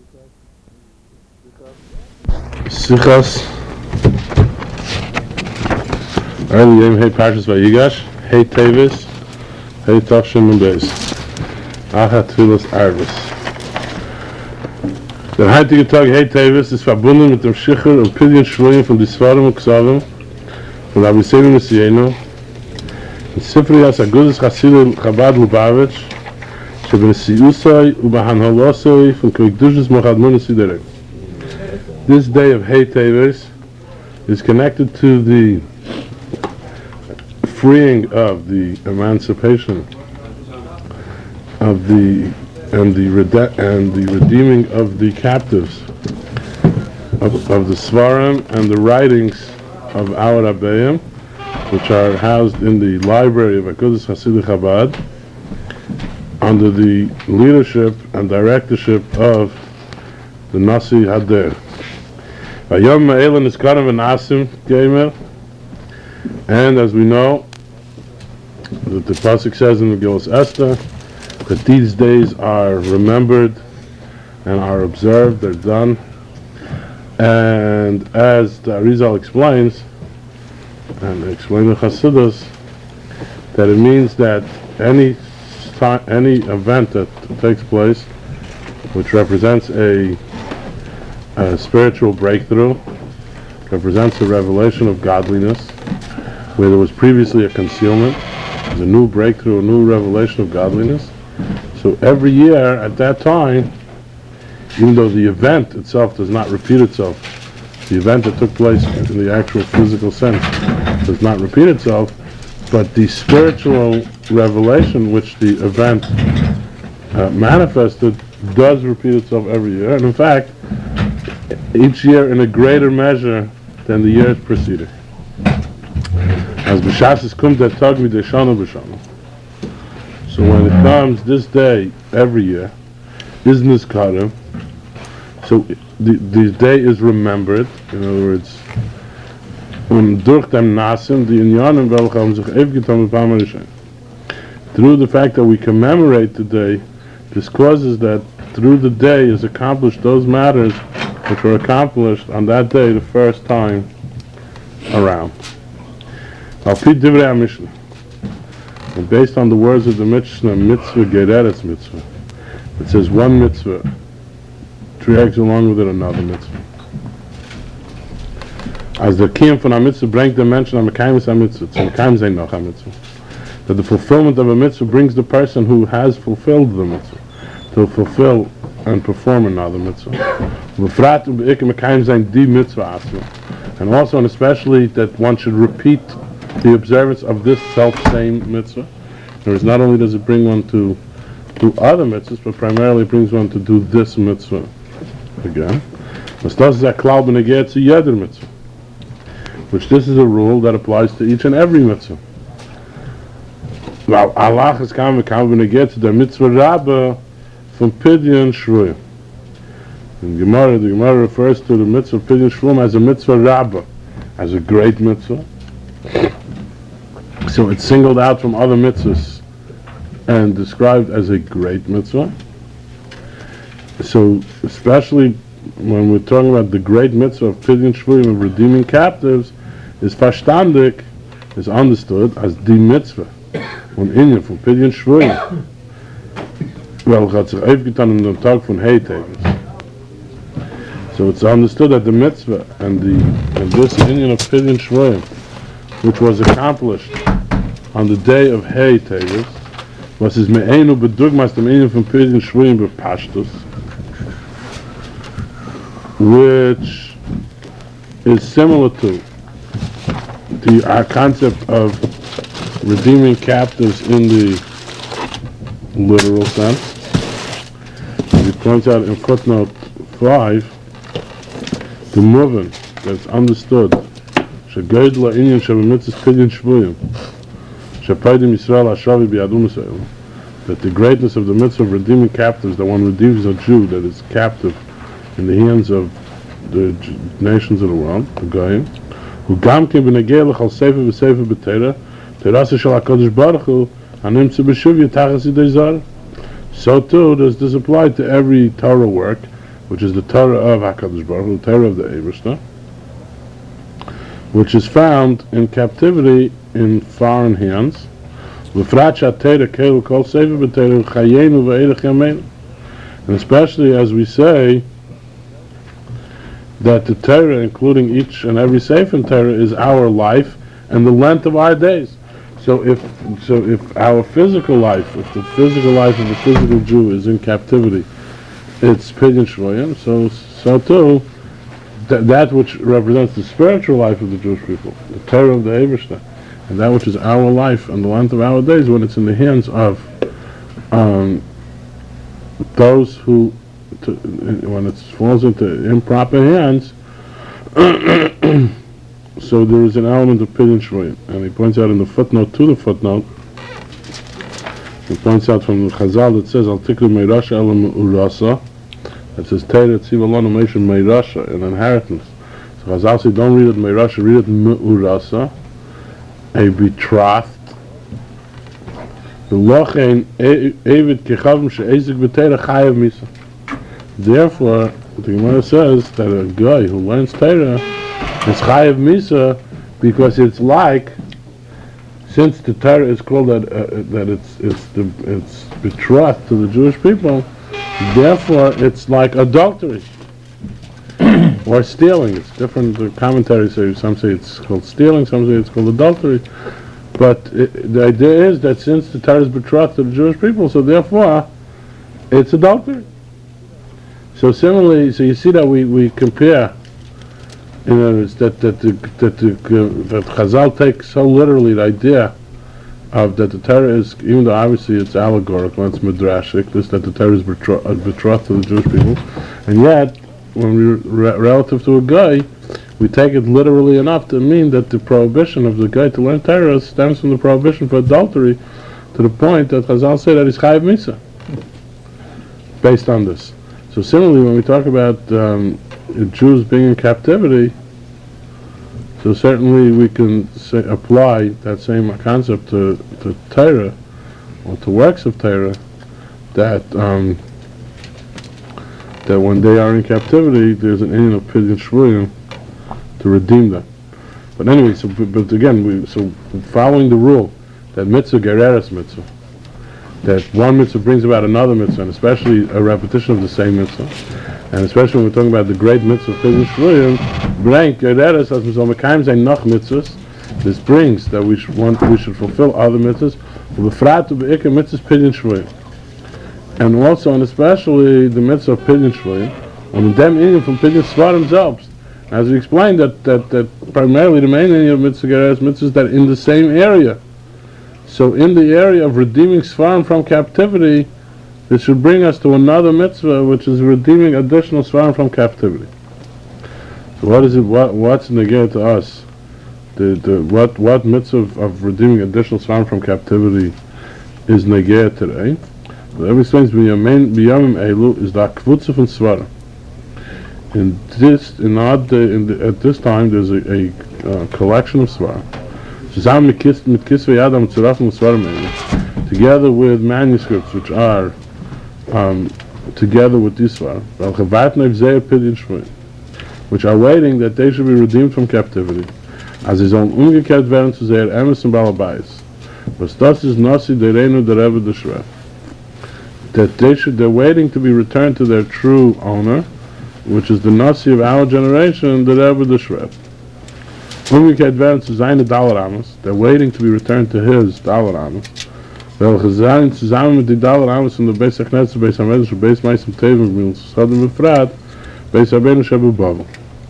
Sichas early yom hey Parshas Vayigash hey Tevis hey Tavshin and Beis Achat Tfilas Arvis. Der heutige Tag hey Tevis ist verbunden mit dem Schicher und Pidyon Shvoyim von die Svarim und Ksavim von Rabbi Sevi Messieno in Sifriyas Agudas Chasidei Chabad Lubavitch שבנשיאוסוי ובהנהלוסוי von Kvikdushas Mochadmoni Siderek. This day of Hey Teves is connected to the freeing of the emancipation of the redeeming of the captives of the Svarim and the writings of our Rabbeim, which are housed in the library of Agudas Chasidei Chabad under the leadership and directorship of the Nasi Hader. Vayom Ma'elan is Karam V'Nasim Gamer, and as we know, that the Pasuk says in the Megillas Esther that these days are remembered and are observed, they're done, and as the Arizal explains, and explains in Chassidus, that it means that any event that takes place which represents a spiritual breakthrough, represents a revelation of godliness where there was previously a concealment, there's a new breakthrough, a new revelation of godliness. So every year at that time, even though the event itself does not repeat itself, the event that took place in the actual physical sense does not repeat itself, but the spiritual revelation which the event manifested does repeat itself every year, and in fact each year in a greater measure than the years preceding. As b'shas kommt der Tag mit der Shana b'Shana. So when it comes this day every year, business karim, so the day is remembered. In other words, durch dem Nasim, die Inyanim welche haben sich aufgetan mit Pama Rishon. Through the fact that we commemorate the day, this causes that through the day is accomplished those matters which were accomplished on that day the first time around. Al-Pi Divrei HaMishnah. And based on the words of the Mishnah, mitzvah gereres mitzvah. It says one mitzvah drags along with it another mitzvah. As the Kiyam von a mitzvah bringt the mention of Mekayim a mitzvah, so Mekayim sein noch a mitzvah. That the fulfillment of a mitzvah brings the person who has fulfilled the mitzvah to fulfill and perform another mitzvah. And also and especially that one should repeat the observance of this self-same mitzvah. Whereas not only does it bring one to do other mitzvahs, but primarily brings one to do this mitzvah again. Which this is a rule that applies to each and every mitzvah. Now, Allah has come when it gets to the mitzvah rabbah from Pidyon Shvoyim. In the Gemara refers to the mitzvah of Pidyon Shvoyim as a mitzvah rabbah, as a great mitzvah. So it's singled out from other mitzvahs and described as a great mitzvah. So especially when we're talking about the great mitzvah of Pidyon Shvoyim, of redeeming captives, is verstandig, is understood as the mitzvah, und inyan von Pidyon Shvoyim, welch hat sich aufgetan in dem Tag von Hey Teves. So it's understood that the mitzvah and this inyan of Pidyon Shvoyim, which was accomplished on the day of Hey Teves, was is me'enu bedugmas dem inyan von Pidyon Shvoyim bepashtus, which is similar to our concept of redeeming captives in the literal sense. As he points out in footnote 5, the movement that's understood shegeidla inyan shebemitzvahs Pidyon Shvoyim shepaidim Yisrael hashavi biyadum Yisrael, that the greatness of the mitzvah of redeeming captives, that one redeems a Jew that is captive in the hands of the nations of the world, the Goyim, who gam kim b'negei l'chal sefer v'sefer b'teira, terasa shel HaKadosh Baruch Hu, hanimtze b'shuv yitachas yidei zara. So too does this apply to every Torah work which is the Torah of HaKadosh Baruch Hu, the Torah of the Eibishter, which is found in captivity in foreign hands. And especially as we say that the Torah, including each and every Sefer in Torah, is our life and the length of our days. So if our physical life, if the physical life of a physical Jew is in captivity, it's Pidyon Shvoyim, so too, that which represents the spiritual life of the Jewish people, the Torah of the Eibishter, and that which is our life and the length of our days, when it's in the hands of those who, when it falls into improper hands, so there is an element of Pidyon Shvoyim. And he points out in the footnote to the footnote, he points out from the Chazal that says, Al Tikru Meirasha Elam Urasa, it says, Teira Tziv Alonu Meisha Meirasha, an inheritance. So Chazal say, don't read it Meirasha, read it Me'urasa, a betrothed. Therefore, the Gemara says that a guy who learns Torah is chayav misa, because it's like, since the Torah is called that it's betrothed to the Jewish people, therefore it's like adultery or stealing. It's different. The commentaries say, some say it's called stealing, some say it's called adultery. But the idea is that since the Torah is betrothed to the Jewish people, so therefore it's adultery. So similarly, so you see that we compare, in other words, that Chazal takes so literally the idea of that the Torah is, even though obviously it's allegorical, it's midrashic, this that the Torah is betrothed to the Jewish people, and yet when we relative to a guy, we take it literally enough to mean that the prohibition of the guy to learn Torah stems from the prohibition for adultery, to the point that Chazal say that he's chayav misa based on this. So similarly, when we talk about Jews being in captivity, so certainly we can apply that same concept to Torah, or to works of Torah, that when they are in captivity, there's an inyan of Pidyon Shvoyim to redeem them. But anyway, but again, following the rule that mitzvah gereres mitzvah, that one mitzvah brings about another mitzvah, and especially a repetition of the same mitzvah, and especially when we're talking about the great mitzvah of Pidyon Shvoyim, bring gereres as mekayim zayin noch mitzvahs. This brings that we should fulfill other mitzvahs, ubefrat ubeikar mitzvahs Pidyon Shvoyim, and also and especially the mitzvah of Pidyon Shvoyim, and them inyan from Pidyon Svarim themselves. As we explained, that primarily the main inyan of mitzvah gereres mitzvahs that in the same area. So in the area of redeeming Svarim from captivity, it should bring us to another mitzvah, which is redeeming additional Svarim from captivity. So what is it? What's neged to us? What mitzvah of redeeming additional Svarim from captivity is neged today? So every explains b'yamim elu is the akvutza from Svarim. At this time, there's a collection of Svarim. Together with manuscripts which are together with these Svarim, which are waiting that they should be redeemed from captivity, as his own umgekehrt werden zu sehr emes und balabais. Was das is nasi derenu der Rebbe der Shrev. That they're waiting to be returned to their true owner, which is the nasi of our generation, the Rebbe der Shrev. Umgekehrt werden zu seine Dalaramas, they're waiting to be returned to his Dalaramas. Welche sein zusammen mit die Dalaramas in der Beis HaKnesset, Beis HaMedrash, Beis Meisim Tevim, Sadam Befrat, Beis Rabbeinu Shebu Bavel,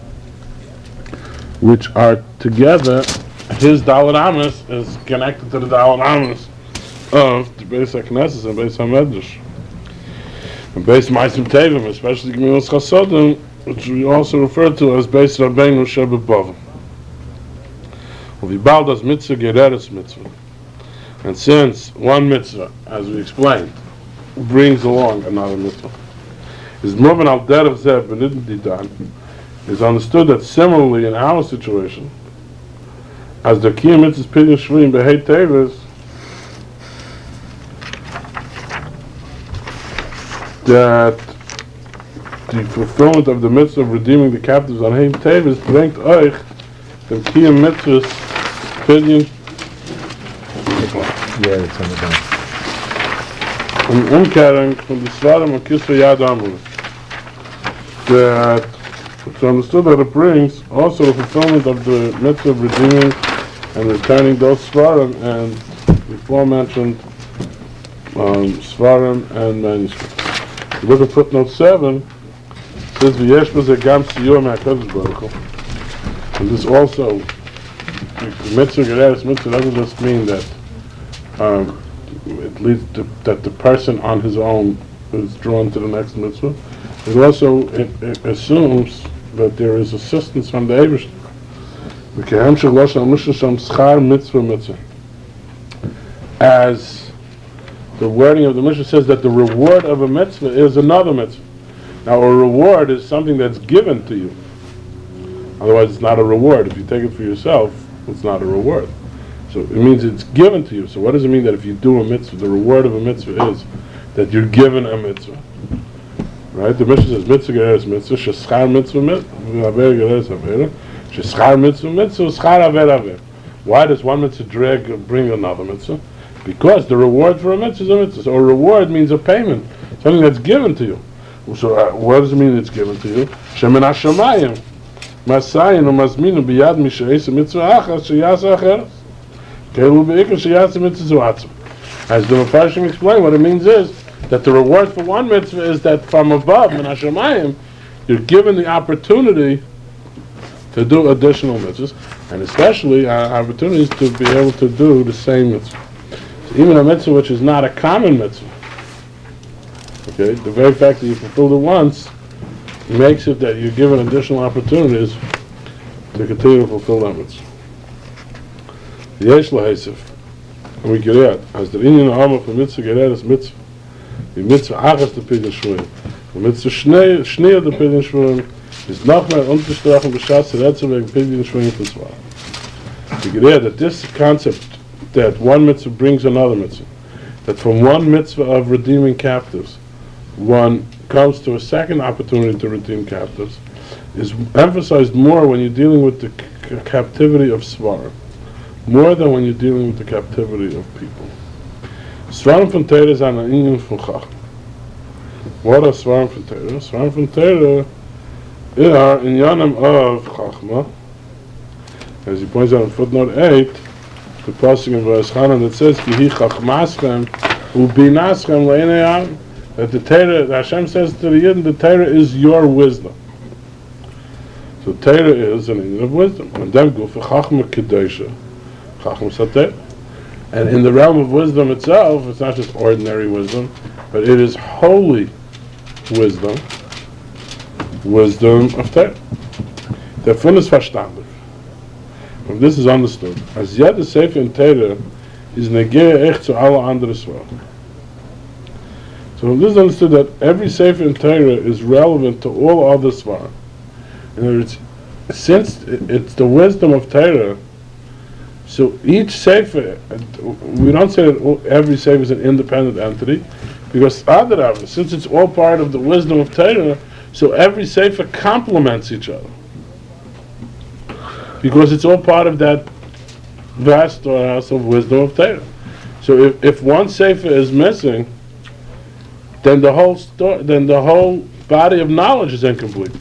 which are together, his Dalaramas is connected to the Dalaramas of the Beis HaKnesset and Beis HaMedrash. And Beis Meisim Tevim, especially Gemilas Chasodim, which we also refer to as Beis Rabbeinu Shebu Bavel. Uvibaldas mitzvah gereres mitzvah. And since one mitzvah, as we explained, brings along another mitzvah, is moving al derech zeh b'nidin didan, is understood that similarly in our situation, as the kiyam mitzvahs Pidyon Shvoyim b'hei tevis, that the fulfillment of the mitzvah of redeeming the captives on Heim Tevis bringt euch dem Kiyam Mitzvahs Pidyon. Yeah, it's on the back. Umkehrung von der Svarim und Kisra Yad Amru. That it's understood that it brings also the fulfillment of the mitzvah of redeeming and returning those Svarim and before mentioned Svarim and manuscripts. Look at footnote 7. It says V'yesh b'zeh gam siyur me'HaKadosh Baruch Hu. And this also, the mitzvah gereres mitzvah doesn't just mean that it leads to that the person on his own is drawn to the next mitzvah. It also it assumes that there is assistance from the Eibishter. As the wording of the Mishnah says that the reward of a mitzvah is another mitzvah. Now a reward is something that's given to you. Otherwise it's not a reward. If you take it for yourself, it's not a reward. So it means it's given to you. So what does it mean that if you do a mitzvah, the reward of a mitzvah is that you're given a mitzvah? Right? The Mishnah says mitzvah gereres mitzvah, sheschar mitzvah mitzvah, aver gereres aver, sheschar mitzvah mitzvah, schar aver aver. Why does one mitzvah bring another mitzvah? Because the reward for a mitzvah is a mitzvah. So a reward means a payment, something that's given to you. So what does it mean it's given to you? Shemin hashamayim, masayin u'mazminu biyad mishe'esa mitzvah achas sheyasa acheres. As the Mepharshim explain, what it means is that the reward for one mitzvah is that from above, in Hashemayim, you're given the opportunity to do additional mitzvahs, and especially opportunities to be able to do the same mitzvah. So even a mitzvah which is not a common mitzvah, okay, the very fact that you fulfilled it once makes it that you're given additional opportunities to continue to fulfill that mitzvah. Yesh lahesef, and we get as the Indian Amma for mitzvah gereres mitzvah, the mitzvah achas the pidyon shvuim, the mitzvah shnei the pidyon shvuim is noch mehr unterstrachen b'shas seretzer wegen pidyon shvuim t'zvar. We get that this concept that one mitzvah brings another mitzvah, that from one mitzvah of redeeming captives, one comes to a second opportunity to redeem captives, is emphasized more when you're dealing with the captivity of Svarim, more than when you're dealing with the captivity of people. Svarim von Torah is an inyan von Chachma. What are Svarim von Torah? Svarim von Torah are inyanim of Chachma. As he points out in footnote 8, the pasuk in verse Chanan that says, Ki hi chachmaschem ubinaschem le'enei ha'am. That the Torah, that Hashem says to the Yidden, the Torah is your wisdom. So Torah is an inyan of wisdom. And then go for Chachma Kedosha. And in the realm of wisdom itself, it's not just ordinary wisdom, but it is holy wisdom, wisdom of Torah. Davon ist verstanden. And this is understood. As jede Sefer in Torah is negeh echt zu alle andere Svar. So this is understood that every Sefer in Torah is relevant to all other Svar. In other words, since it's the wisdom of Torah, so each sefer, we don't say that every sefer is an independent entity, because Adarab, since it's all part of the wisdom of Torah, so every sefer complements each other, because it's all part of that vast storehouse of wisdom of Torah. So if one sefer is missing, then the whole body of knowledge is incomplete.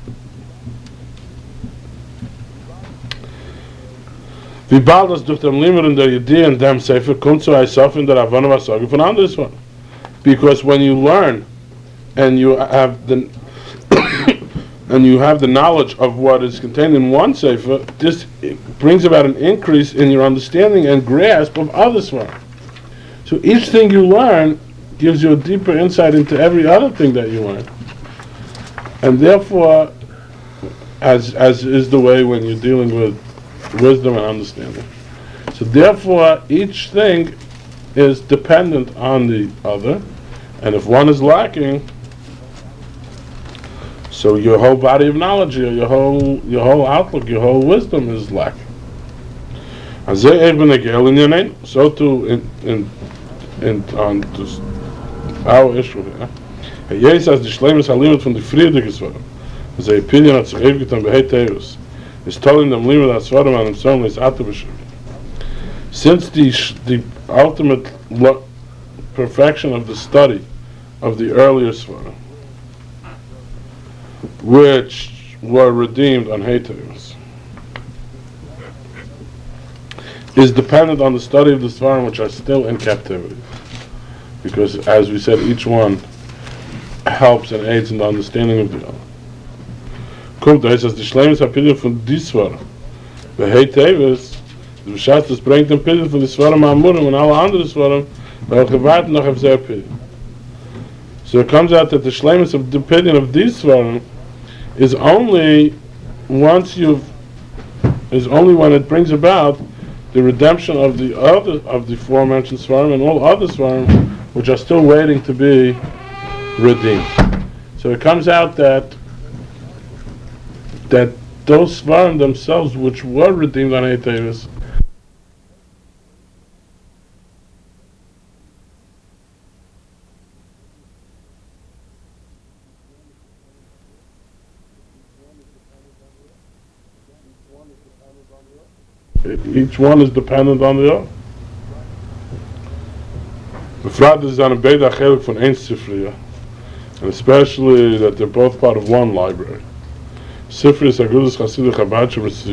Wie bald das durch dem Limmer in der Idee in dem Sefer kommt zu Eisaf in der Havana was sagen von anderes one. Because when you learn and you have the knowledge of what is contained in one Sefer, this brings about an increase in your understanding and grasp of other Svar. So each thing you learn gives you a deeper insight into every other thing that you learn. And therefore, as is the way when you're dealing with wisdom and understanding. So therefore, each thing is dependent on the other, and if one is lacking, so your whole body of knowledge, your whole outlook, your whole wisdom is lacking. So too on our issue here. Yes, as the Shleimus Halimut from the Friedrich Svarim, as a opinion at Zechevgit and Behei Tevis, is telling them Limud HaSvarim and himself is Atavashim. Since the ultimate perfection of the study of the earlier Svarim, which were redeemed on Hei Tevis, is dependent on the study of the Svarim which are still in captivity. Because, as we said, each one helps and aids in the understanding of the other. Kommt da ist, dass die Schleimus Apidien von die Svarim, bei Hei Tevis, der Bescheid, das bringt den Pidien von die Svarim Amurim und alle anderen Svarim, weil gewartet noch auf sehr Pidien. So it comes out that the Schleimus of the Pidien of these Svarim is only when it brings about the redemption of the aforementioned Svarim and all other Svarim which are still waiting to be redeemed. So it comes out that those Svarim themselves which were redeemed on Hei Tevis each one is dependent on the other. Befragt is on a Beida Chelik von Ein Sifriya, and especially that they're both part of one library. Sifri is Agudas Chassidic Chabad,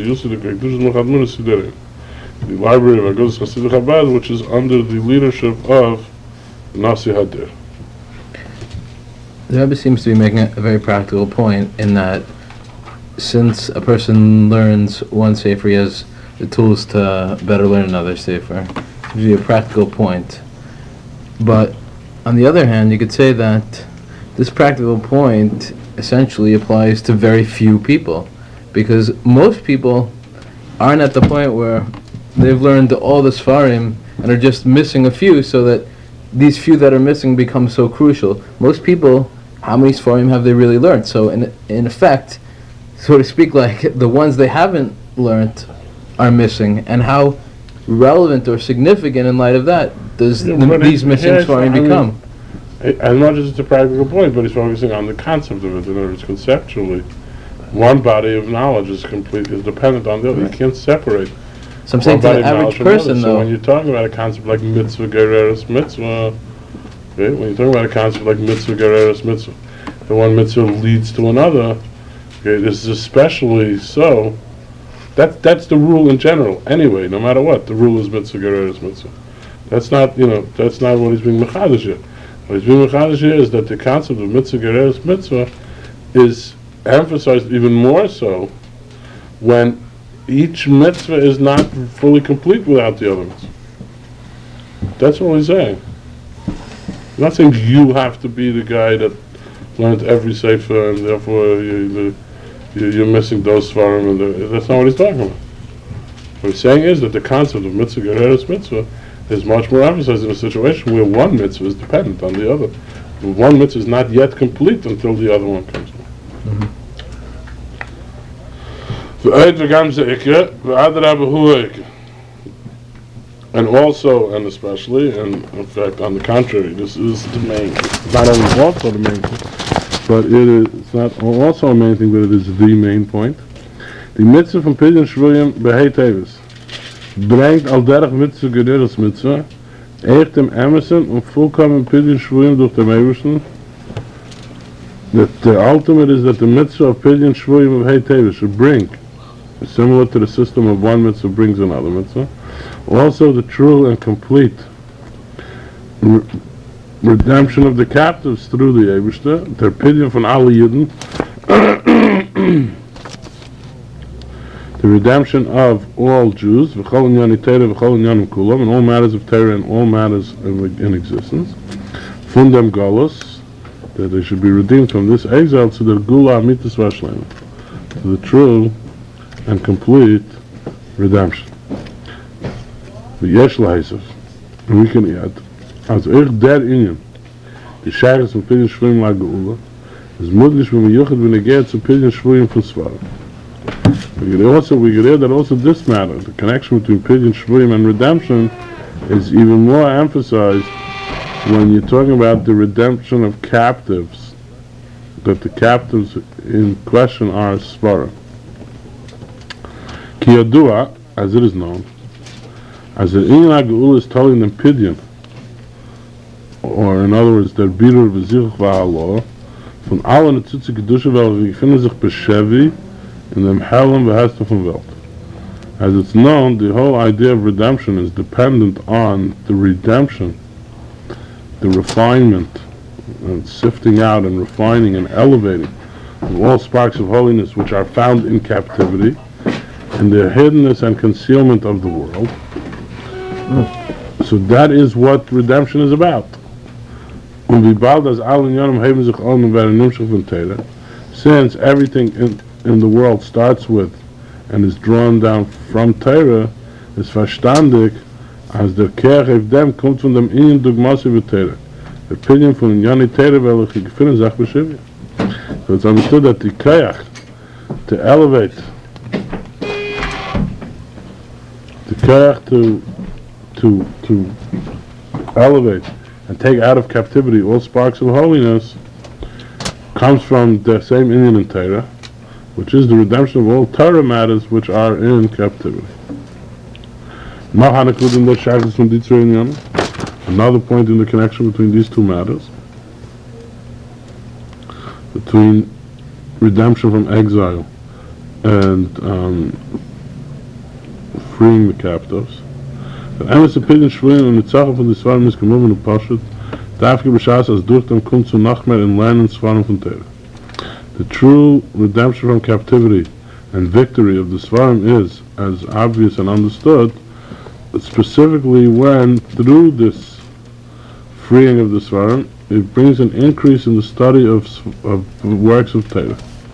the library of Agudas Chassidic Chabad, which is under the leadership of Nasi Hadir. The Rebbe seems to be making a very practical point in that since a person learns one Sefer, he has the tools to better learn another Sefer. It gives you a practical point. But on the other hand, you could say that this practical point essentially applies to very few people, because most people aren't at the point where they've learned all the Sfarim and are just missing a few, so that these few that are missing become so crucial. Most people, how many Sfarim have they really learned? So in effect, so to speak, like the ones they haven't learned are missing, and how relevant or significant in light of that does these missing Sfarim become? As much as it's a practical point, but he's focusing on the concept of it. In other words, conceptually, one body of knowledge is dependent on the other. You can't separate. So I'm saying to the average person, though. So when you're talking about a concept like mitzvah, gereres, mitzvah, okay, when you're talking about a concept like mitzvah, gereres, mitzvah, the one mitzvah leads to another. Okay, this is especially so. That's the rule in general. Anyway, no matter what, the rule is mitzvah, gereres, mitzvah. That's not what he's being mechadish here. What he's being mechadish here is that the concept of mitzvah, gereres, mitzvah is emphasized even more so when each mitzvah is not fully complete without the other mitzvah. That's what he's saying. He's not saying you have to be the guy that learned every sefer and therefore you're missing those svarim. That's not what he's talking about. What he's saying is that the concept of mitzvah, gereres, mitzvah is much more emphasized in a situation where one mitzvah is dependent on the other. One mitzvah is not yet complete until the other one comes along. And also, and especially, and in fact, on the contrary, this is the main, not only also the main thing, but it's not also a main thing, but it is the main point. The mitzvah from Pidyon Shvuyim Behei Tevis brengt al derg mitzvah gereres mitzvah, echt im Emerson und vollkommen Pidyon Shvuyim durch den Ebersten. That the ultimate is that the mitzvah of Pidyon Shvuyim Behei Tevis should bring, similar to the system of one mitzvah brings another mitzvah, also the true and complete redemption of the captives through the Eibishter, their pidyon von alle Yidden, the redemption of all Jews, v'chol inyan Torah, v'chol inyan kulam, in all matters of Torah and all matters in existence, from them galus, that they should be redeemed from this exile to the gula amitis v'ashlema, to the true and complete redemption. V'yesh l'haisef, and we can add, as echt der inyan, die Shaykhs von Pidyon Shvuyim la geula, is mudlish v'miyuchat v'negeat zu Pidyon Shvuyim von Svarim. We could add that also this matter, the connection between Pidyon Shvuyim and redemption, is even more emphasized when you're talking about the redemption of captives, that the captives in question are Svarim. Ki yadua, as it is known, as the Inyan HaGeula is telling them Pidyon, or in other words, der Birur v'zichuch v'halo, von allen Tzitzi Kedusha welche befinden sich beshevi in dem Helen v'hester von Welt. As it's known, the whole idea of redemption is dependent on the redemption, the refinement, and sifting out and refining and elevating of all sparks of holiness which are found in captivity, and the hiddenness and concealment of the world. So that is what redemption is about. Since everything in the world starts with and is drawn down from Torah, is verstandig, as der Kerch auf dem kommt von dem Inyan Dugmasi v'Torah. The opinion from Inyani Torah welche gefunden sich b'Shivya. So it's understood that the Kerch, to elevate, the Kerch to elevate and take out of captivity all sparks of holiness, comes from the same Inyan in Torah, which is the redemption of all Torah matters which are in captivity. Another point in the connection between these two matters, between redemption from exile and freeing the captives. The Emes opinion schwingen und die Sache von den Svarim ist genommen und Pashut, darf ich beschaß, als durch dem kommt zu noch mehr in Lernen Svarim von Torah. The true redemption from captivity and victory of the Svarim is, as obvious and understood, specifically when, through this freeing of the Svarim, it brings an increase in the study of works of Torah.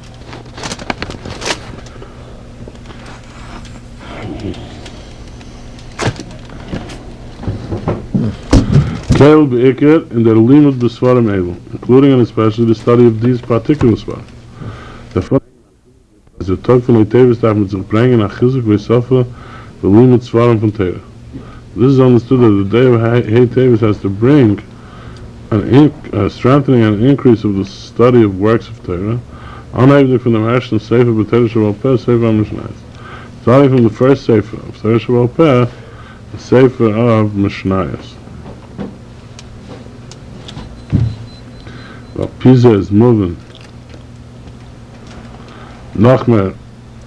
Keil be'ikir in der limud b'Svarim Evel, including and especially the study of these particular Svarim. The first is the talk from Tevis darf mit sich bringen nach Chizuk v'Sofa the limud Svarim from Torah. This is understood that the day of Hey Tevis has to bring a strengthening and increase of the study of works of Torah, unable from the Mashon Sefer b'Torah Shabbat Peh, Sefer HaMishnayos. Starting from the first Sefer of Torah Shabbat Peh, the Sefer of Mishnayos. Well, Pisa is moving. Nachmer.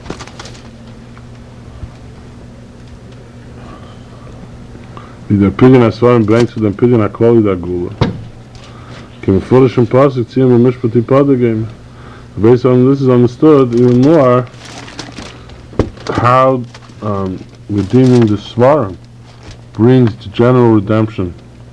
Wie der Pidyon HaSvarim bringt zu dem Pidyon HaKlali der Gula. Kim Furish and Pasuk ziehen wir Mishpati Padagim. Based on this is understood even more how redeeming the Svarim brings the general redemption,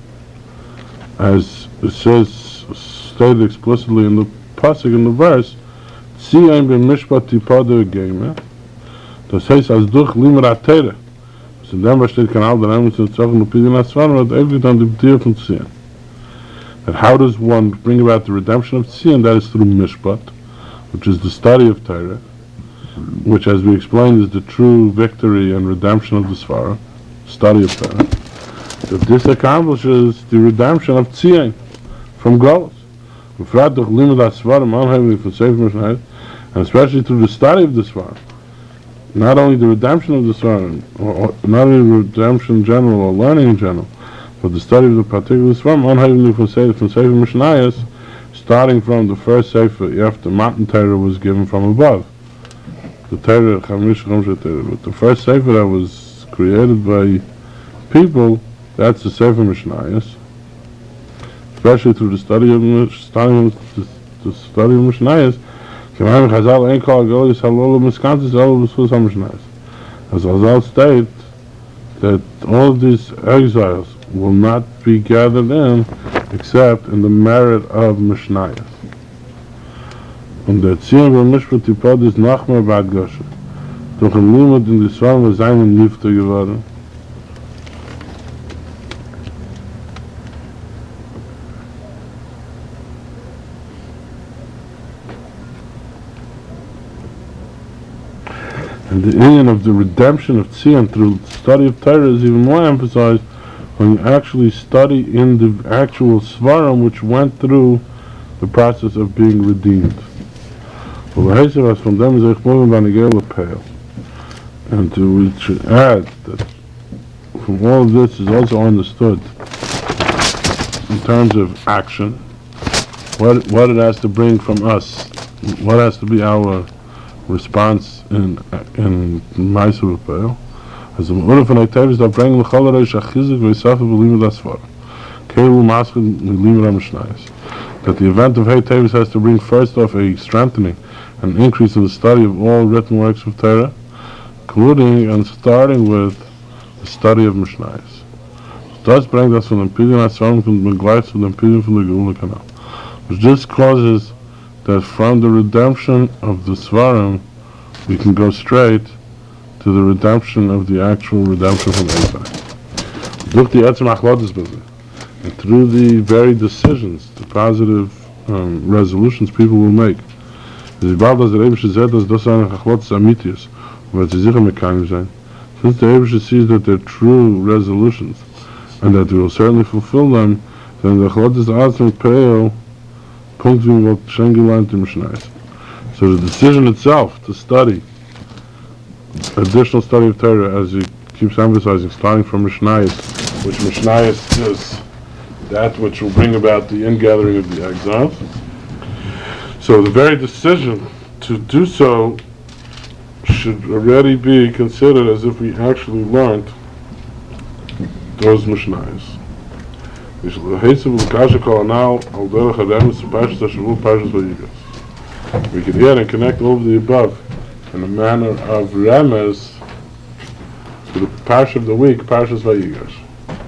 as it says, stated explicitly in the pasuk in the verse, "Tzion b'mishpat tipada geime." Das heißt, als durch limrat Torah. So then, was steht Kanal der Namen zu sagen, the Pidyon HaSvarim hat everything on the B'tir from Tzion. That how does one bring about the redemption of Tzion? That is through mishpat, which is the study of Torah, which, as we explained, is the true victory and redemption of the Svarim, study of Torah. That this accomplishes the redemption of Tzion from Golus. And especially through the study of the Svarim, not only the redemption of the Svarim, or not only redemption in general or learning in general, but the study of the particular Svarim, from Sefer Mishnayos, starting from the first Sefer after Matan Torah was given from above. The Torah, but the first Sefer that was created by people, that's the Sefer Mishnayos. Especially through the study of Mishnayos, as Chazal state that all of these exiles will not be gathered in except in the merit of Mishnayos. Und der Zion von Mishpat Tipod ist noch mehr Bad Goshen. Durch ein Limud in die Svarim war seinen Nifte geworden. And the union of the redemption of Tzion through the study of Torah is even more emphasized when you actually study in the actual Svarim which went through the process of being redeemed. From them is and we should add that from all of this is also understood in terms of action, what it has to bring from us, what has to be our response in Ma'aser B'Peil. As the Uruf and Aktavis that bring l'chol ha'reish achizik v'yisafu b'limud ha'svar. Keilu maschin l'limud ha'mishnayos. That the event of Hey Tevis has to bring first off a strengthening, an increase in the study of all written works of Torah, including and starting with the study of Mishnayos. Das bringt das von dem Pidyon HaSvarim from the Begleits to the Pidyon from the Geula Kanal. Which just causes that from the redemption of the Svarim we can go straight to the redemption of the actual redemption from Eitai. Look the Etzem Achlodis business. And through the very decisions, the positive resolutions people will make. Since the Eibusha sees that they're true resolutions and that we will certainly fulfill them, then the Achlodis Atzem Peil Punkt wie wir schon gelernt im Mishnayos. So the decision itself to study, additional study of Torah, as he keeps emphasizing, starting from Mishnayos, which Mishnayos is that which will bring about the ingathering of the exiles. So the very decision to do so should already be considered as if we actually learned those Mishnayos. We could add and connect all of the above in a manner of remez to the parsha of the week, Parshas Vayigash.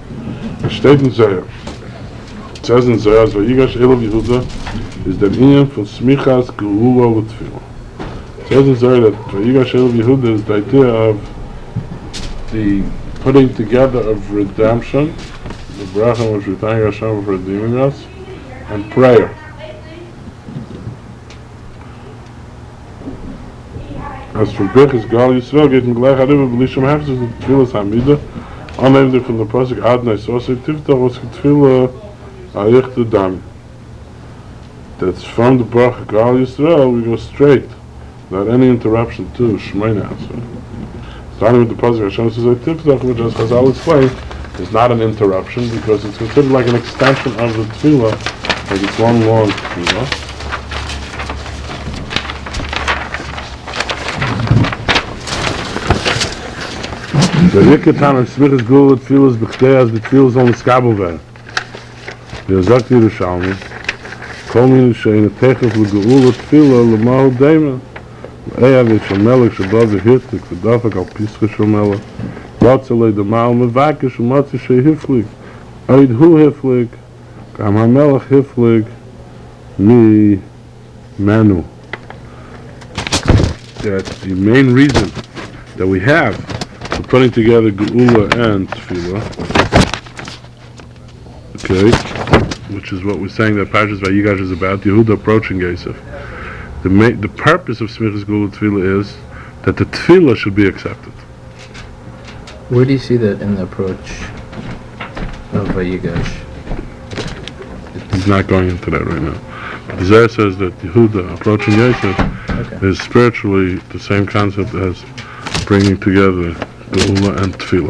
It says in Zohar, Vayigash Elav Yehuda is the inyan for smichas geula l'tefillah. It says in Zohar that Vayigash Elav Yehuda is the idea of the putting together of redemption, the bracha which we thank Hashem for redeeming us, and prayer. As for Birchas Gal Yisrael, getting gleich hariva b'lisham hefzes the tefillas hamida, unnamed from the pasuk Adonai Sosei Tiftach was tefillah ha'yichta dami. That's from the bracha Gal Yisrael, we go straight, without any interruption to Shemona Esrei. Starting with the pasuk Hashem says Tiftach, which as Chazal explained, is not an interruption because it's considered like an extension of the tefillah, like it's one long tefillah. The Rikatan and Smichas Gula tefillas b'chtei as the tefillas on the skabel ver. The Azak Yerushalmi, kol min she'en techef l'geula tefillah l'mahu deima, l'eyav shel melech shabav v'hirtik v'dafak al pischa shel melech, Ratzalei the Maal Mevakish Umatzi Shei Hiflik Oid Hu Hiflik Gam HaMelech Hiflik Mi Manu. That's the main reason that we have for putting together Geula and Tefillah, okay, which is what we're saying that Parshas Vayigash is about, Yehuda approaching Yosef. The purpose of Smichas Geula Tefillah is that the Tefillah should be accepted. Where do you see that in the approach of Vayigash? He's not going into that right now. The Zohar says that Yehuda approaching Yosef is spiritually the same concept as bringing together Geula and Tefillah.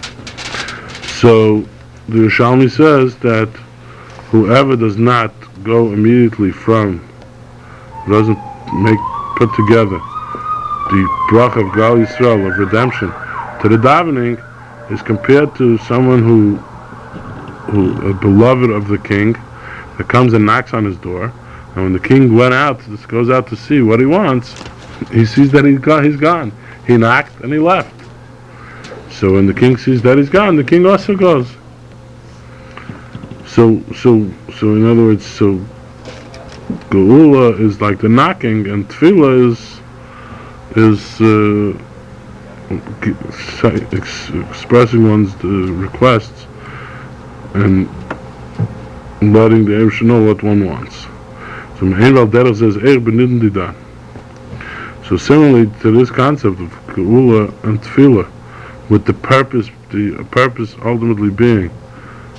So the Yerushalmi says that whoever does not go immediately from, doesn't put together the bracha of Gal Yisrael, of redemption, to the davening, is compared to someone who a beloved of the king, that comes and knocks on his door, and when the king goes out to see what he wants, he sees that he's gone. He knocked and he left. So when the king sees that he's gone, the king also goes. So in other words, so Geula is like the knocking, and Tefillah is expressing one's requests and letting the Eibusher know what one wants. So Me'en Valderach says Benidin Didan. So similarly to this concept of Geula and Tefillah, with the purpose ultimately being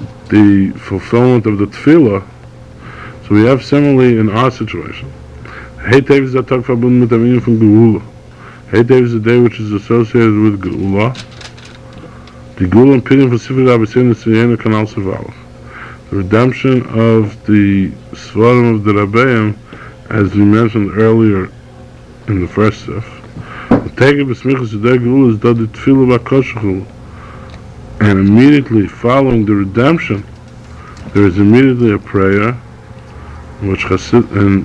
the fulfillment of the tefillah. So we have similarly in our situation. Heitev is a tag verbunden mit dem Inyan von Geula. Heitev is a day which is associated with Geula. The Geula and Pidyon for Sifri Rabbeinu is Yena Kanal Sevalach. The redemption of the Svarim of the Rabbeim, as we mentioned earlier in the first Sif. The Tegel B'Smichas Yudei Geula is that the Tefillah B'Koshechul. And immediately following the redemption, there is immediately a prayer, which Chassid, and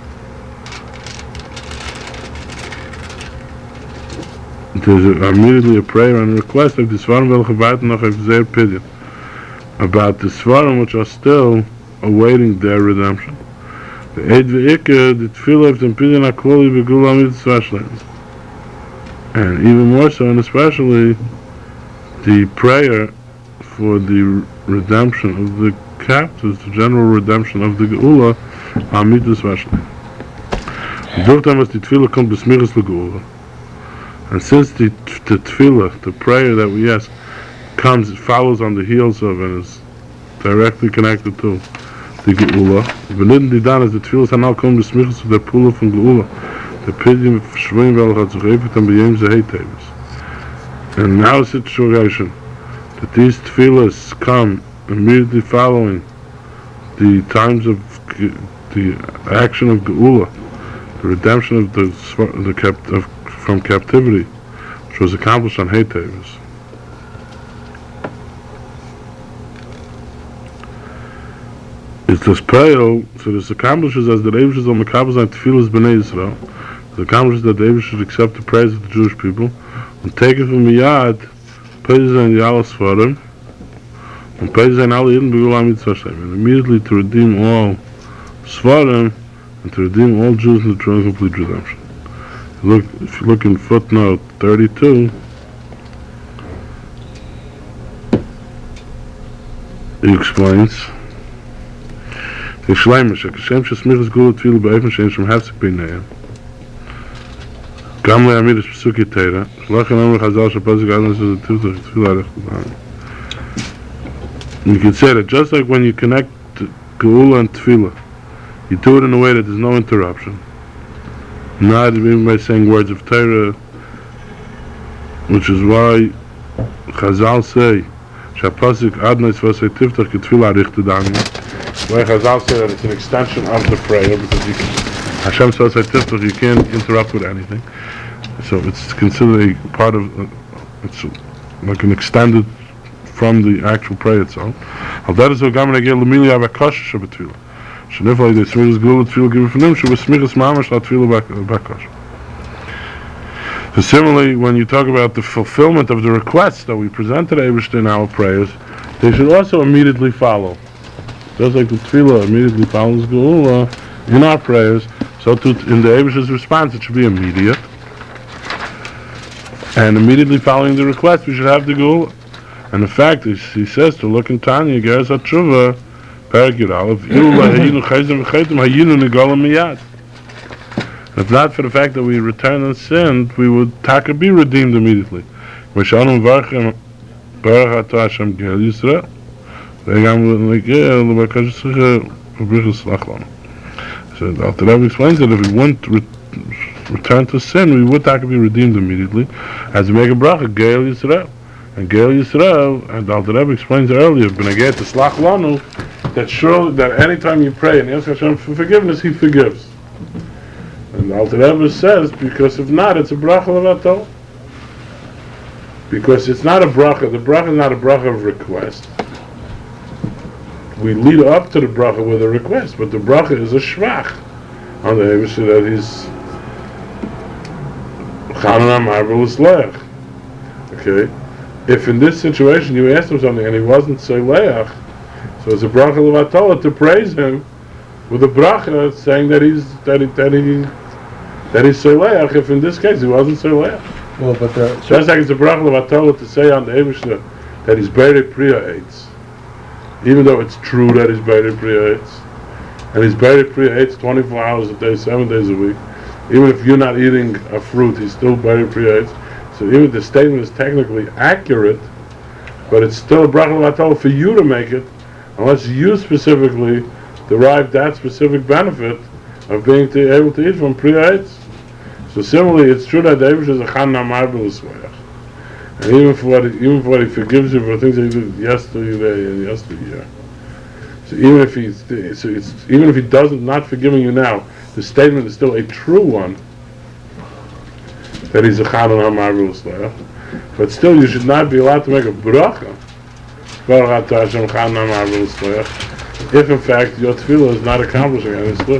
there's immediately a prayer and a request of the Svarim Velchabayt Noch Evzer Pidyon, about the Svarim which are still awaiting their redemption. The Eid Ve'ikah, the Tefillah of the Pidyon HaKloli B'Gula Mitzvah Shleim. And even more so, and especially, the prayer for the redemption of the captives, the general redemption of the Geula, Amidas Vashleim. Durch dem was die Tefillah kommt B'Smichas L'Geula. And since the tefillah, the prayer that we ask, it follows on the heels of and is directly connected to the Geula. Benidin Didan is the tefillah Hanal kommt B'Smichas to the Pula from Geula. The Pidyon Shvim Velchat Zuchefet and B'Yem Zehei Tevis. And now is the situation that these tefillahs come immediately following the times of the action of Geula, the redemption of from captivity, which was accomplished on Hay Tevis. It's this prayer, so this accomplishes as the Eibush on Makabas and Tefillahs B'nai Yisrael. It accomplishes that the Eibush should accept the praise of the Jewish people and take it from Miyad, praise and Yala Svarim, and praise and Ali Yidin B'Gula Mitzvah Shem, and immediately to redeem all Svarim and to redeem all Jews in the true and complete redemption. If you look in footnote 32, he explains, Yishleimish, Hashem Shesmichas Gula Tefillah B'Eifin Shein Shem Hafzik B'Neiim. Gam le'amidas Pesuki Teira, Shlachan Amr Chazal Shapasik Adnas is a Tefillah Arech B'Neiim. You can say that just like when you connect Geula and Tefillah, you do it in a way that there's no interruption. Not even by saying words of Torah, which is why Chazal say, Shapasik Adnas Vasei Tiftach Ketfilah Arich Tedani. Why Chazal say that it's an extension of the prayer, because you can, Hashem says Tiftach, you can't interrupt with anything. So it's considered a part of, it's like an extended from the actual prayer itself. Al that is what Gaman Agel Lemili Avakash Shabbatfilah. Shniflay the Smichas Gula Tefillah given from him, she was Smichas Mamash La Tefillah Bakash. So similarly, when you talk about the fulfillment of the requests that we present to the Eibush in our prayers, they should also immediately follow. Just like the Tefillah immediately follows Geula in our prayers, so too in the Eibush's response it should be immediate. And immediately following the request, we should have the Geula. And in fact, he says to look in Tanya, Geras HaTshuva, Parak Aleph, if not for the fact that we returned and sinned, we would taka be redeemed immediately. So the Alter Rebbe explains that if we wouldn't return to sin, we would taka be redeemed immediately, as we make a bracha, Geil Yisrael. And Geil Yisrael, and the Alter Rebbe explains earlier, B'negei Tislach Lanu, that surely, that anytime you pray and ask Hashem for forgiveness, He forgives. And the Alter Rebbe says, because if not, it's a bracha levatol. Because it's not a bracha, the bracha is not a bracha of request. We lead up to the bracha with a request, but the bracha is a shvach on the Eibush that He's Chananah Marvelous Leach. Okay? If in this situation you asked Him something and He wasn't Seileach, so it's a bracha levatol to praise Him with a bracha saying that he's Seileach, if in this case He wasn't Seileach. Well, but just like it's a bracha levatol to say on the Eibush that He's Beirei Priya Eitz, even though it's true that He's Beirei Priya Eitz, and He's Beirei Priya Eitz 24 hours a day, 7 days a week. Even if you're not eating a fruit, He's still Beirei Priya Eitz. So even if the statement is technically accurate, but it's still a bracha l'vatala for you to make it, unless you specifically derive that specific benefit of being able to eat from Pri Ha'etz. So similarly, it's true that the Eibush is a Chan Namar B'Lisvayach. And even for what he forgives you for things that he did yesterday and yesteryear. So even if he doesn't not forgiving you now, the statement is still a true one that he's a Chan Namar B'Lisvayach. But still, you should not be allowed to make a bracha Baruch Atah Hashem Chan Namar B'Lisvayach if in fact your tefillah is not accomplishing anything.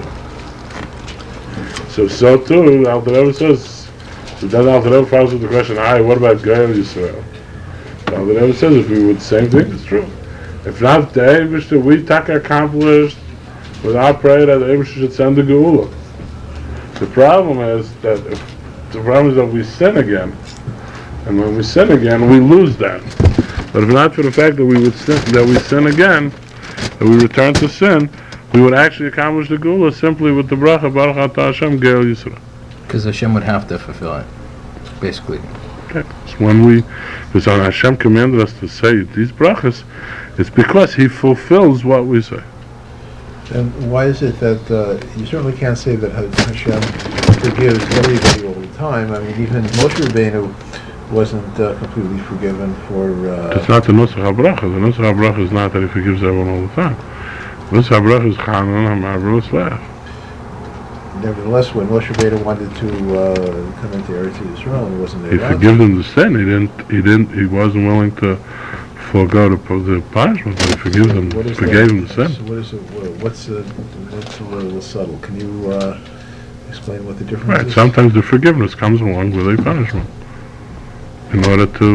So too, the Alter Rebbe says, so then the Alter Rebbe follows with the question, what about Gael Yisrael? The Alter Rebbe says, if we would, same thing, it's true. If not, the Eibush that we accomplished without prayer that the Eibush should send the Geula. The problem is that we sin again. And when we sin again, we lose that. But if not for the fact that we sin again, that we return to sin, we would actually accomplish the Geula simply with the bracha Baruch Atah Hashem Gael Yisrael. Because Hashem would have to fulfill it, basically. Okay. So because Hashem commanded us to say these brachas, it's because He fulfills what we say. And why is it that you certainly can't say that Hashem forgives everybody all the time? I mean, even Moshe Rabbeinu wasn't completely forgiven for... It's not the Nusach HaBracha. The Nusach HaBracha is not that He forgives everyone all the time. The Nusach HaBracha is Chan Namar B'Lisvayach. Nevertheless, when Moshe Rabbeinu wanted to come into Eretz Yisrael, he wasn't there. He forgives them the sin. He wasn't willing to forego the punishment, but he forgave them the sin. So what's a little subtle? Can you explain what the difference is? Sometimes the forgiveness comes along with a punishment in order to,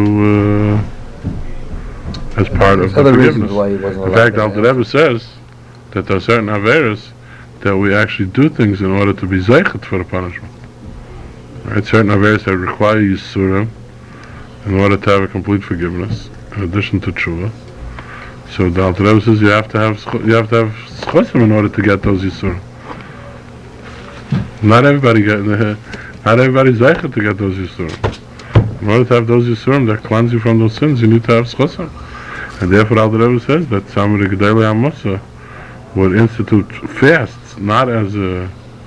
as part of the forgiveness. In fact, Alter Rebbe says that there are certain averos that we actually do things in order to be zeichet for the punishment. Right? Certain averos that require yisurim in order to have a complete forgiveness, in addition to tshuva. So the Alter Rebbe says you have to have schosim in order to get those yisurim. Not everybody's zeichet to get those yisurim. In order to have those yisurim that cleanse you from those sins, you need to have schosim. And therefore Alter Rebbe says that some of the Gedolei HaMussar would institute fasts not as a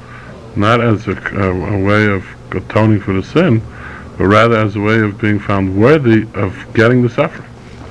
way of atoning for the sin, but rather as a way of being found worthy of getting the suffering.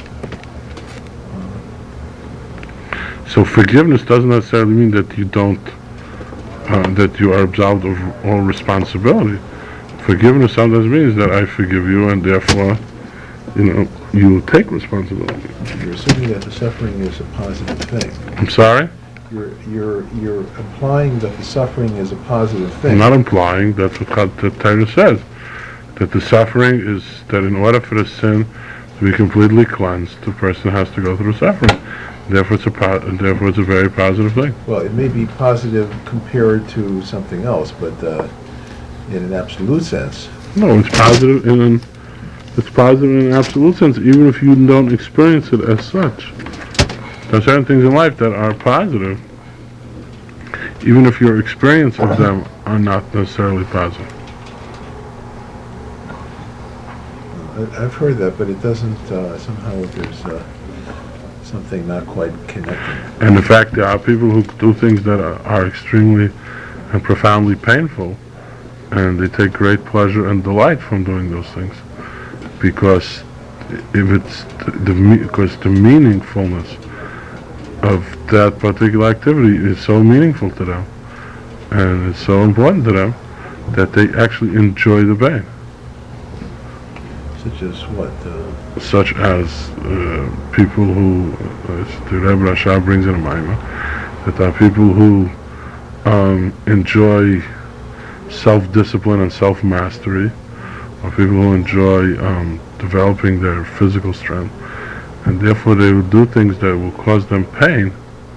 So forgiveness doesn't necessarily mean that you don't, that you are absolved of all responsibility. Forgiveness sometimes means that I forgive you, and therefore, you take responsibility. You're assuming that the suffering is a positive thing. I'm sorry? You're implying that the suffering is a positive thing. I'm not implying. That's what the Torah says. That the suffering is that in order for the sin to be completely cleansed, the person has to go through suffering. Therefore, it's a very positive thing. Well, it may be positive compared to something else, but in an absolute sense. No, it's positive in an absolute sense, even if you don't experience it as such. There are certain things in life that are positive, even if your experience of them are not necessarily positive. I've heard that, but it doesn't, somehow there's something not quite connecting. And in fact, there are people who do things that are extremely and profoundly painful, and they take great pleasure and delight from doing those things, because the meaningfulness of that particular activity is so meaningful to them, and it's so important to them that they actually enjoy the pain. Such as what? Such as people who, the Rebbe Rashab brings in a Maimah, that there are people who enjoy self-discipline and self-mastery, or people who enjoy developing their physical strength, and therefore they will do things that will cause them pain,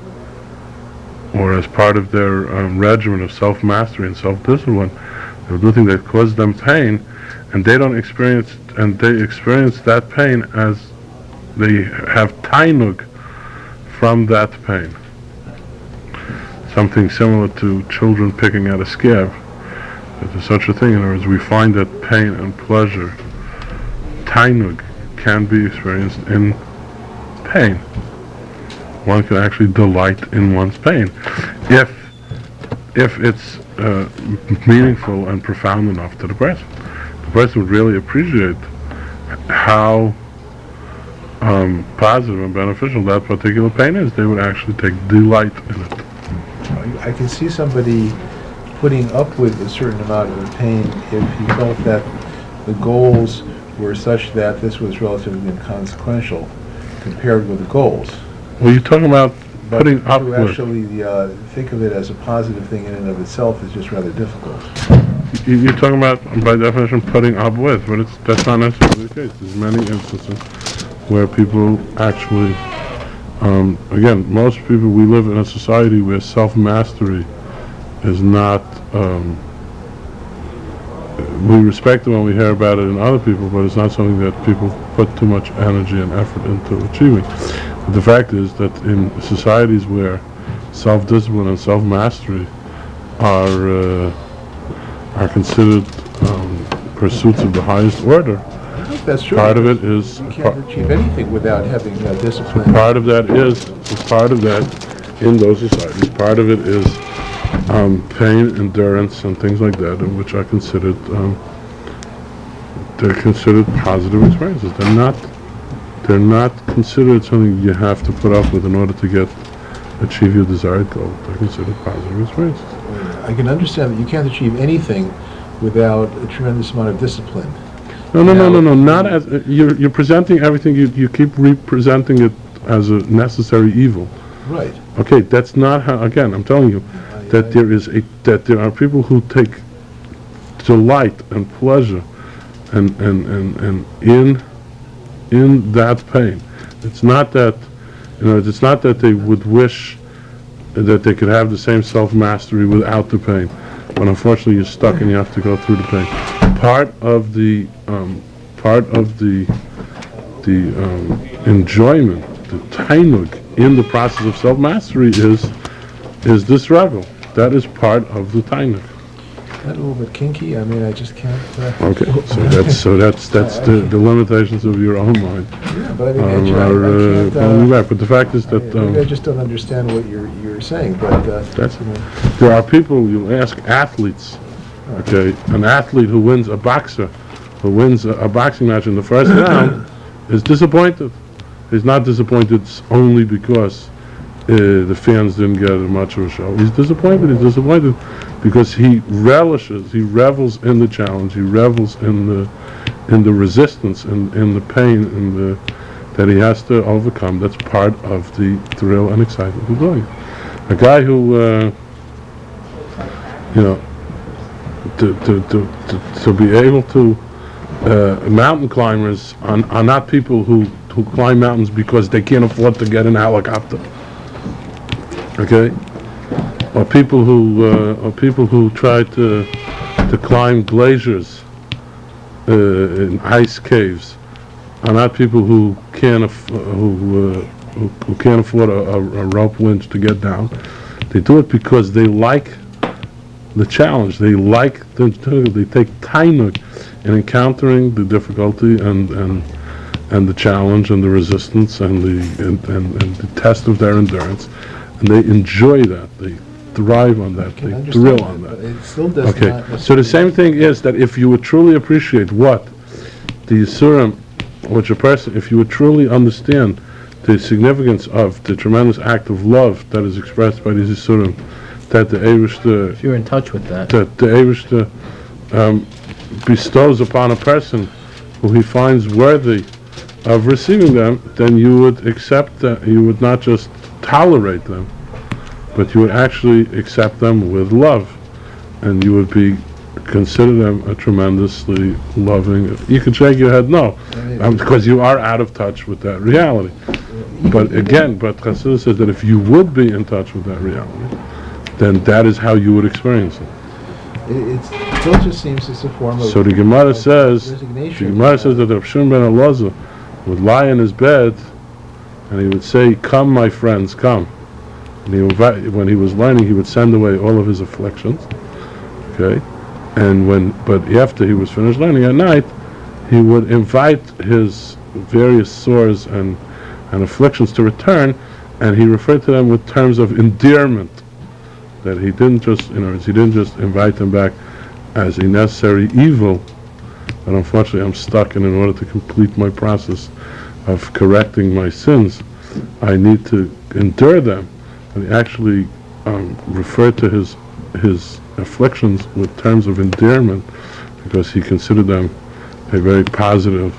or as part of their regimen of self-mastery and self-discipline, they will do things that cause them pain, and they experience that pain as they have tainug from that pain. Something similar to children picking at a scab. There's such a thing. In other words, we find that pain and pleasure, tainug, can be experienced in pain. One can actually delight in one's pain if it's meaningful and profound enough to the person. The person would really appreciate how positive and beneficial that particular pain is. They would actually take delight in it. I can see somebody putting up with a certain amount of pain if he felt that the goals were such that this was relatively inconsequential compared with the goals. Well, you're talking about But putting up to with. actually think of it as a positive thing in and of itself is just rather difficult. You're talking about, by definition, putting up with, but that's not necessarily the case. There's many instances where people actually, again, most people, we live in a society where self-mastery is not, we respect it when we hear about it in other people, but it's not something that people put too much energy and effort into achieving. But the fact is that in societies where self-discipline and self-mastery are considered pursuits of the highest order, I think that's true. part of it is You can't achieve anything without having discipline. part of that in those societies. Part of it is pain, endurance, and things like that, in which are considered they're considered positive experiences. They're not considered something you have to put up with in order to achieve your desired goal. They're considered positive experiences. I can understand that you can't achieve anything without a tremendous amount of discipline. No. Not as you're presenting everything. You keep representing it as a necessary evil. Right. Okay, that's not how. Again, I'm telling you that there are people who take delight and pleasure and in that pain. It's not that it's not that they would wish that they could have the same self-mastery without the pain, but unfortunately you're stuck and you have to go through the pain. Part of the enjoyment, the tainug in the process of self-mastery is this struggle. That is part of the tainug. That a little bit kinky. I mean, I just can't. Okay, so that's the limitations of your own mind. Yeah, but I mean, I can't. Coming back. But the fact is that Maybe I just don't understand what you're saying. But there are people. You ask athletes. Okay, an athlete who wins a boxer, who wins a boxing match in the first round, is disappointed. He's not disappointed only because the fans didn't get much of a show. He's disappointed. He's disappointed because he revels in the challenge. He revels in the resistance, in the pain, that he has to overcome. That's part of the thrill and excitement of doing it. A guy who, to be able to, mountain climbers are not people who climb mountains because they can't afford to get in a helicopter. Okay, or people who try to climb glaciers in ice caves are not people who can't afford a rope winch to get down. They do it because they like the challenge. They take tainug in encountering the difficulty and the challenge and the resistance and the test of their endurance. And they enjoy that. They thrive on that. They thrill on that. It still does not. So the same thing is that if you would truly appreciate what the Yisurim, if you would truly understand the significance of the tremendous act of love that is expressed by these Yisurim, that the Eibishter, If you're in touch with that. that the Eibishter bestows upon a person who he finds worthy of receiving them, then you would accept that. You would not just tolerate them, but you would actually accept them with love, and you would consider them a tremendously loving. You could shake your head no, because you are out of touch with that reality. But Chassidus says that if you would be in touch with that reality, then that is how you would experience it. It still just seems it's a form of. So the Gemara says resignation. that Rav Shimon ben Elazar would lie in his bed and he would say, "Come, my friends, come." And when he was learning, he would send away all of his afflictions. Okay, but after he was finished learning at night, he would invite his various sores and afflictions to return, and he referred to them with terms of endearment. That he didn't just, in other words, he didn't just invite them back as a necessary evil, but unfortunately I'm stuck, and in order to complete my process of correcting my sins, I need to endure them. And he actually referred to his afflictions with terms of endearment, because he considered them a very positive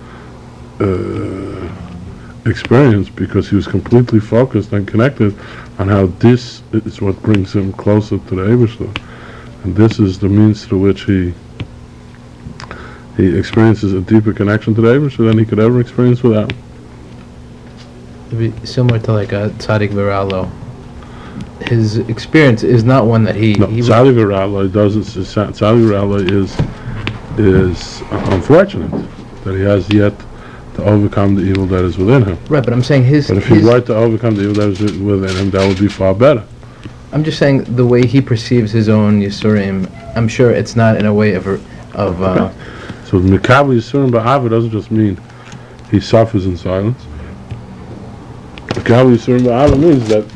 experience, because he was completely focused and connected on how this is what brings him closer to the Eibishter, and this is the means through which he experiences a deeper connection to the Eibishter than he could ever experience without. It'd be similar to like a tzaddik v'ralo. His experience is not one that he Tzaddik v'ralo is unfortunate that he has yet to overcome the evil that is within him. right, but I'm saying But if he were to overcome the evil that is within him, that would be far better. I'm just saying the way he perceives his own Yisurim, I'm sure it's not in a way of So Mikabel Yisurim Ba'ava doesn't just mean he suffers in silence. Mikabel Yisurim Ba'ava means that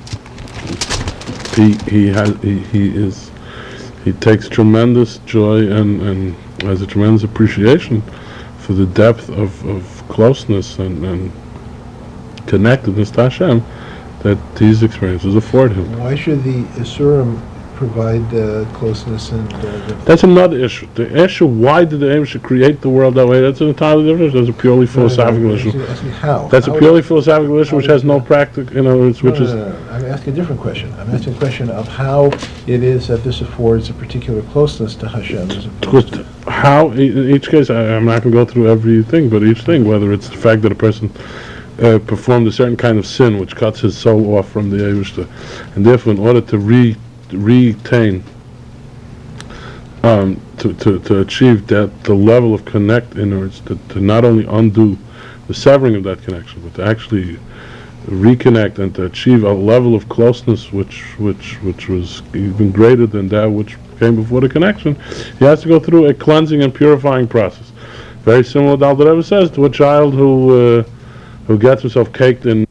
he takes tremendous joy and has a tremendous appreciation for the depth of closeness and connectedness to Hashem that these experiences afford him. Why should the Isurim provide closeness and... That's another issue. The issue, why did the Eibishter create the world that way, that's an entirely different issue. That's a purely philosophical issue. Asking how? That's a purely philosophical issue which has no practical, which is... No. I'm asking a different question. I'm asking a question of how it is that this affords a particular closeness to Hashem as opposed to... How, in each case, I'm not going to go through everything, but each thing, whether it's the fact that a person performed a certain kind of sin which cuts his soul off from the Eibishter, and therefore in order to retain, to achieve that, the level of connect, in other words, to not only undo the severing of that connection, but to actually reconnect and to achieve a level of closeness which was even greater than that which came before the connection, he has to go through a cleansing and purifying process. Very similar, Dal Rebbe says, to a child who gets himself caked in